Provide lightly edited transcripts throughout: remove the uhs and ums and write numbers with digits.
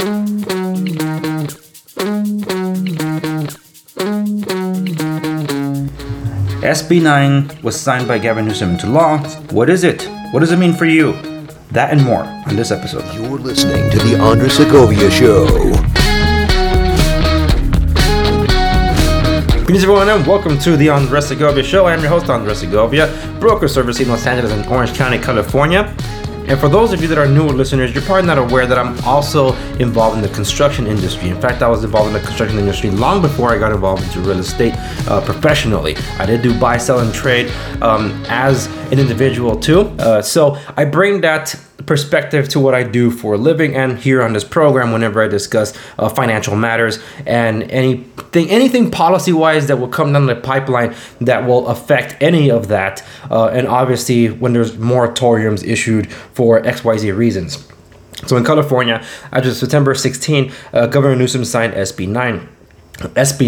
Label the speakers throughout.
Speaker 1: SB 9 was signed by Gavin Newsom into law. What is it? What does it mean for you? That and more on this episode.
Speaker 2: You're listening to The Andres Segovia Show.
Speaker 1: Greetings everyone and welcome to The Andres Segovia Show. I am your host, Andres Segovia, broker servicing Los Angeles and Orange County, California. And for those of you that are newer listeners, you're probably not aware that I'm also involved in the construction industry. In fact, I was involved in the construction industry long before I got involved into real estate professionally. I did do buy, sell, and trade as an individual too. So I bring that perspective to what I do for a living and here on this program whenever I discuss financial matters and anything policy-wise that will come down the pipeline that will affect any of that. And obviously when there's moratoriums issued for XYZ reasons. So in California, as of September 16, Governor Newsom signed SB 9. SB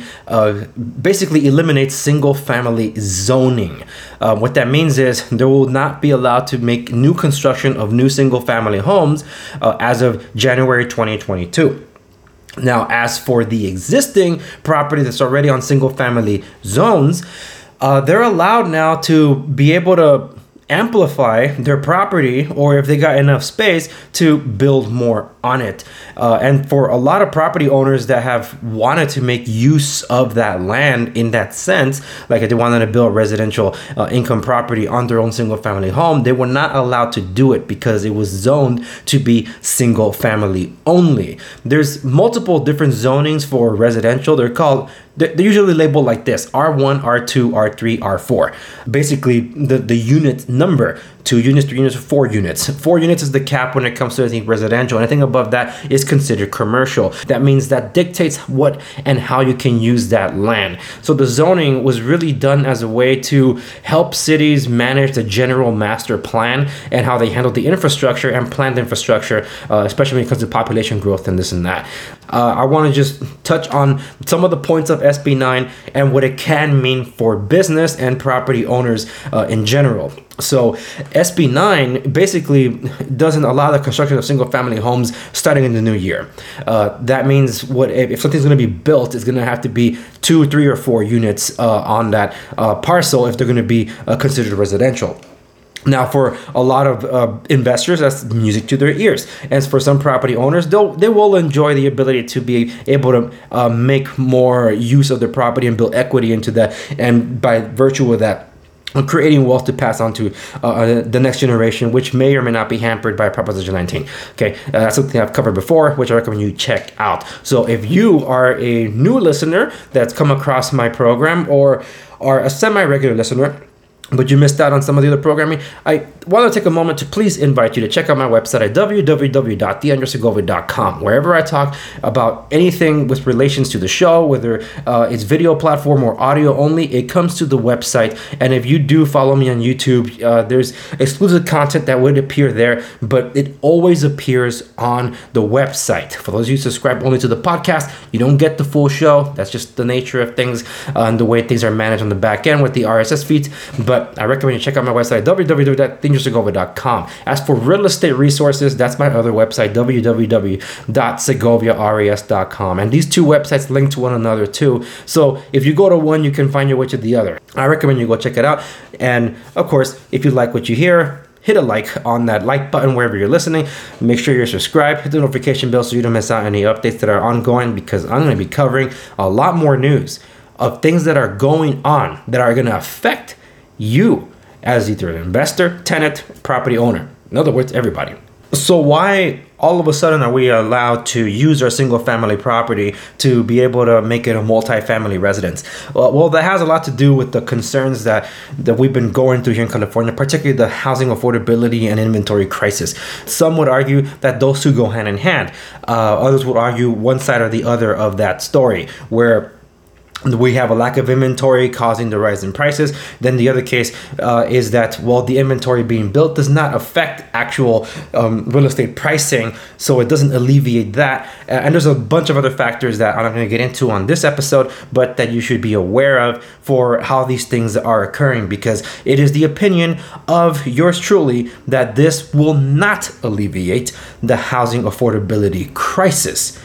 Speaker 1: 9 basically eliminates single-family zoning. What that means is there will not be allowed to make new construction of new single-family homes as of January 2022. Now, as for the existing property that's already on single-family zones, they're allowed now to be able to amplify their property, or if they got enough space, to build more on it. And for a lot of property owners that have wanted to make use of that land in that sense, like if they wanted to build residential income property on their own single family home, they were not allowed to do it because it was zoned to be single family only. There's multiple different zonings for residential. They're usually labeled like this: R1, R2, R3, R4. Basically, the unit number: 2 units, 3 units, 4 units. 4 units is the cap when it comes to anything residential. Anything above that is considered commercial. That means that dictates what and how you can use that land. So the zoning was really done as a way to help cities manage the general master plan and how they handle the infrastructure and planned infrastructure, especially when it comes to population growth and this and that. I want to just touch on some of the points of SB 9 and what it can mean for business and property owners in general. So SB 9 basically doesn't allow the construction of single family homes starting in the new year. That means if something's going to be built, it's going to have to be 2, 3, or 4 units on that parcel if they're going to be considered residential. Now, for a lot of investors, that's music to their ears. As for some property owners, they will enjoy the ability to be able to make more use of their property and build equity into that. And by virtue of that, creating wealth to pass on to the next generation, which may or may not be hampered by Proposition 19. Okay, that's something I've covered before, which I recommend you check out. So if you are a new listener that's come across my program or are a semi-regular listener, but you missed out on some of the other programming, I want to take a moment to please invite you to check out my website at www.theandressegovia.com. Wherever I talk about anything with relations to the show, whether it's video platform or audio only, it comes to the website. And if you do follow me on YouTube, there's exclusive content that would appear there, but it always appears on the website. For those of you who subscribe only to the podcast, you don't get the full show. That's just the nature of things and the way things are managed on the back end with the RSS feeds. But I recommend you check out my website, www.theandressegovia.com. As for real estate resources, that's my other website, www.segoviares.com. And these two websites link to one another too. So if you go to one, you can find your way to the other. I recommend you go check it out. And of course, if you like what you hear, hit a like on that like button wherever you're listening. Make sure you're subscribed. Hit the notification bell so you don't miss out on any updates that are ongoing, because I'm going to be covering a lot more news of things that are going on that are going to affect you as either an investor, tenant, property owner. In other words, everybody. So why all of a sudden are we allowed to use our single family property to be able to make it a multi-family residence? Well, that has a lot to do with the concerns that we've been going through here in California, particularly the housing affordability and inventory crisis. Some would argue that those two go hand in hand. Others would argue one side or the other of that story, where we have a lack of inventory causing the rise in prices. Then the other case is that, well, the inventory being built does not affect actual real estate pricing, so it doesn't alleviate that. And there's a bunch of other factors that I'm not going to get into on this episode, but that you should be aware of for how these things are occurring, because it is the opinion of yours truly that this will not alleviate the housing affordability crisis.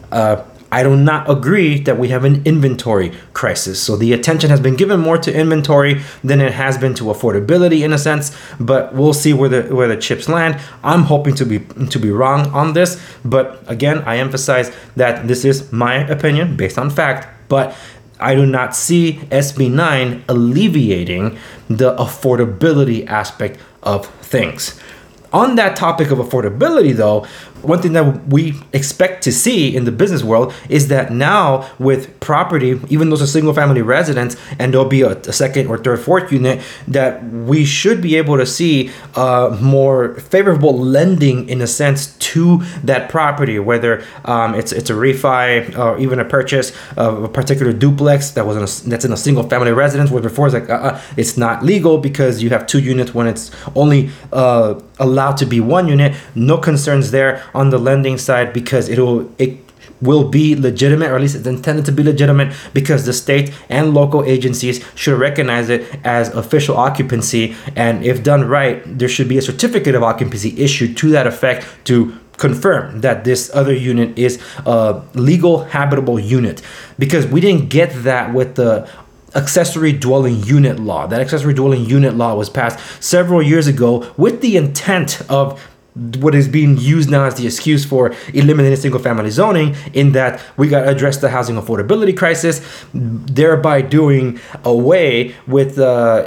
Speaker 1: I do not agree that we have an inventory crisis. So the attention has been given more to inventory than it has been to affordability in a sense, but we'll see where the chips land. I'm hoping to be wrong on this, but again, I emphasize that this is my opinion based on fact, but I do not see SB 9 alleviating the affordability aspect of things. On that topic of affordability, though, one thing that we expect to see in the business world is that now with property, even though it's a single family residence and there'll be a second or third, fourth unit, that we should be able to see more favorable lending in a sense to that property, whether it's a refi or even a purchase of a particular duplex that's in a single family residence, where before it's like it's not legal because you have two units when it's only allowed to be one unit. No concerns there on the lending side, because it will be legitimate, or at least it's intended to be legitimate, because the state and local agencies should recognize it as official occupancy, and if done right, there should be a certificate of occupancy issued to that effect to confirm that this other unit is a legal habitable unit, because we didn't get that with the accessory dwelling unit law. That accessory dwelling unit law was passed several years ago with the intent of what is being used now as the excuse for eliminating single family zoning, in that we got to address the housing affordability crisis, thereby doing away with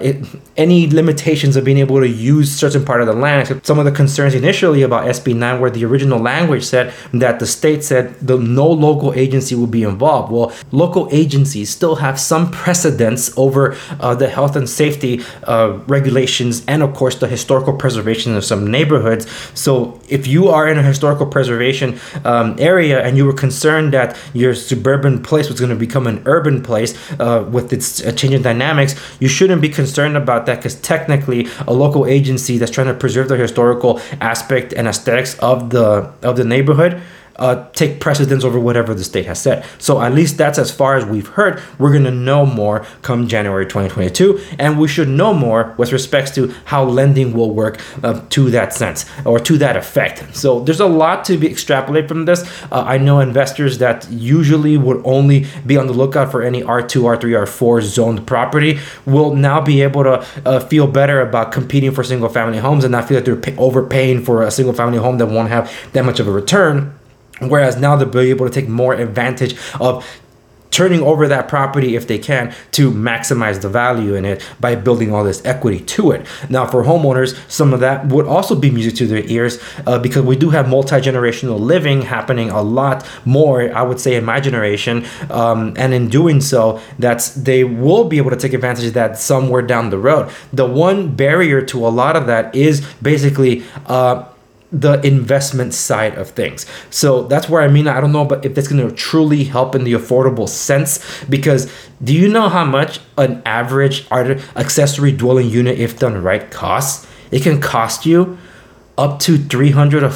Speaker 1: any limitations of being able to use certain part of the land. Some of the concerns initially about SB 9, where the original language said that the state said no local agency will be involved. Well, local agencies still have some precedence over the health and safety regulations, and of course the historical preservation of some neighborhoods. So if you are in a historical preservation area and you were concerned that your suburban place was going to become an urban place with its changing dynamics, you shouldn't be concerned about that, because technically a local agency that's trying to preserve the historical aspect and aesthetics of the neighborhood take precedence over whatever the state has said. So at least that's as far as we've heard. We're going to know more come January 2022, and we should know more with respects to how lending will work to that sense, or to that effect. So there's a lot to be extrapolated from this. I know investors that usually would only be on the lookout for any R2, R3, R4 zoned property will now be able to feel better about competing for single family homes and not feel like they're overpaying for a single family home that won't have that much of a return. Whereas now they'll be able to take more advantage of turning over that property if they can to maximize the value in it by building all this equity to it. Now for homeowners, some of that would also be music to their ears because we do have multi-generational living happening a lot more, I would say, in my generation. And in doing so, they will be able to take advantage of that somewhere down the road. The one barrier to a lot of that is basically the investment side of things. So that's where I don't know, but if that's going to truly help in the affordable sense, because do you know how much an average accessory dwelling unit, if done right, costs? It can cost you up to $300,000 to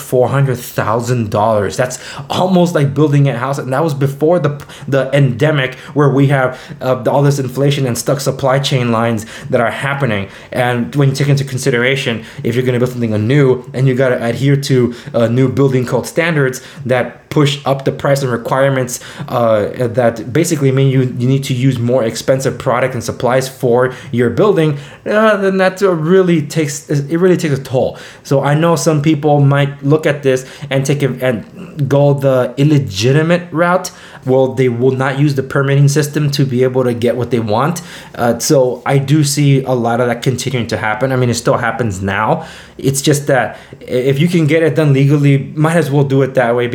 Speaker 1: $400,000. That's almost like building a house, and that was before the endemic, where we have all this inflation and stuck supply chain lines that are happening. And when you take into consideration, if you're going to build something anew and you got to adhere to new building code standards that push up the price and requirements that basically mean you need to use more expensive product and supplies for your building, then that really takes a toll. So I know some people might look at this and and go the illegitimate route. Well, they will not use the permitting system to be able to get what they want. So I do see a lot of that continuing to happen. It still happens now. It's just that if you can get it done legally, might as well do it that way, because the last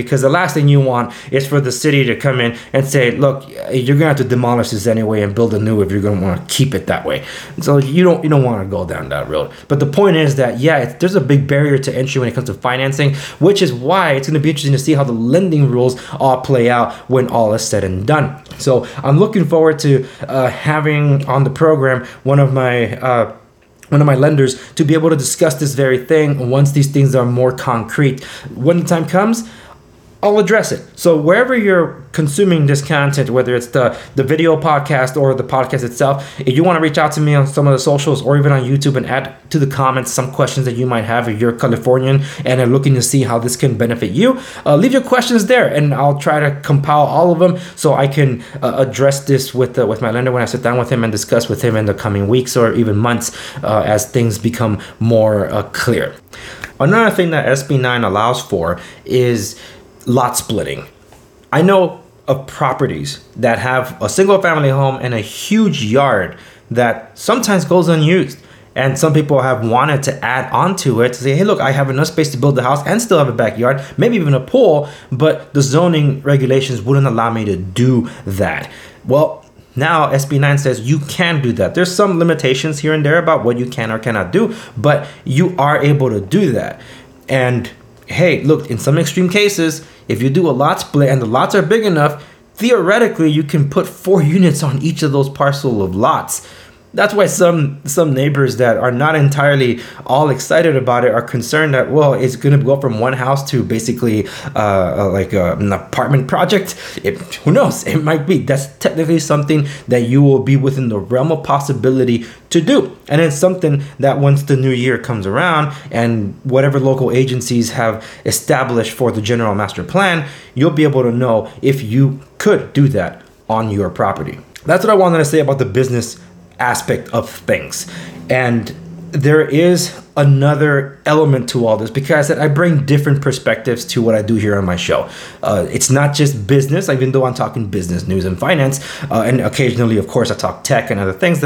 Speaker 1: last thing you want is for the city to come in and say, look, you're gonna have to demolish this anyway and build a new if you're gonna want to keep it that way. So you don't want to go down that road. But the point is that there's a big barrier to entry when it comes to financing, which is why it's gonna be interesting to see how the lending rules all play out when all is said and done. So I'm looking forward to having on the program one of my lenders to be able to discuss this very thing once these things are more concrete. When the time comes, I'll address it. So wherever you're consuming this content, whether it's the video podcast or the podcast itself, if you want to reach out to me on some of the socials or even on YouTube and add to the comments some questions that you might have if you're Californian and are looking to see how this can benefit you, leave your questions there and I'll try to compile all of them so I can address this with my lender when I sit down with him and discuss with him in the coming weeks or even months as things become more clear. Another thing that SB 9 allows for is lot splitting. I know of properties that have a single family home and a huge yard that sometimes goes unused. And some people have wanted to add onto it to say, hey, look, I have enough space to build the house and still have a backyard, maybe even a pool, but the zoning regulations wouldn't allow me to do that. Well, now SB 9 says you can do that. There's some limitations here and there about what you can or cannot do, but you are able to do that. And hey, look, in some extreme cases, if you do a lot split and the lots are big enough, theoretically, you can put 4 units on each of those parcel of lots. That's why some neighbors that are not entirely all excited about it are concerned that, well, it's going to go from one house to basically like an apartment project. Who knows? It might be. That's technically something that you will be within the realm of possibility to do. And it's something that once the new year comes around and whatever local agencies have established for the general master plan, you'll be able to know if you could do that on your property. That's what I wanted to say about the business aspect of things. And there is another element to all this because I said I bring different perspectives to what I do here on my show. It's not just business, even though I'm talking business, news, and finance, and occasionally, of course, I talk tech and other things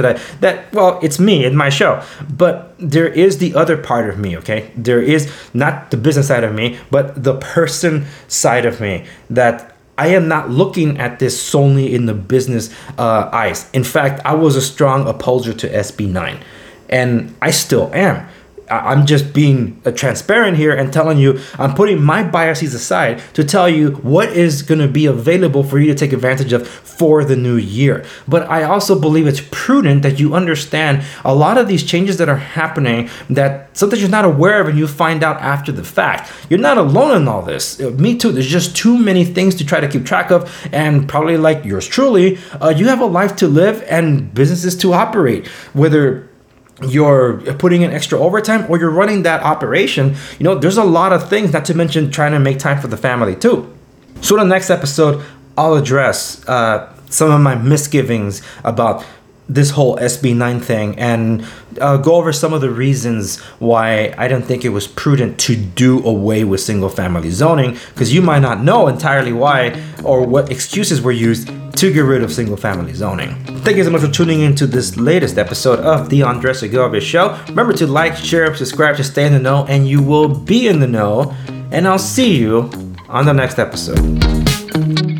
Speaker 1: it's me and my show. But there is the other part of me, okay? There is not the business side of me, but the person side of me that I am not looking at this solely in the business eyes. In fact, I was a strong opposer to SB 9, and I still am. I'm just being transparent here and telling you, I'm putting my biases aside to tell you what is going to be available for you to take advantage of for the new year. But I also believe it's prudent that you understand a lot of these changes that are happening that sometimes you're not aware of and you find out after the fact. You're not alone in all this. Me too. There's just too many things to try to keep track of, and probably like yours truly, you have a life to live and businesses to operate, whether you're putting in extra overtime or you're running that operation. There's a lot of things, not to mention trying to make time for the family too. So in the next episode, I'll address some of my misgivings about this whole SB 9 thing and go over some of the reasons why I don't think it was prudent to do away with single family zoning, because you might not know entirely why or what excuses were used to get rid of single family zoning. Thank you so much for tuning into this latest episode of the Andres Segovia Show. Remember to like, share, subscribe to stay in the know, and you will be in the know. And I'll see you on the next episode.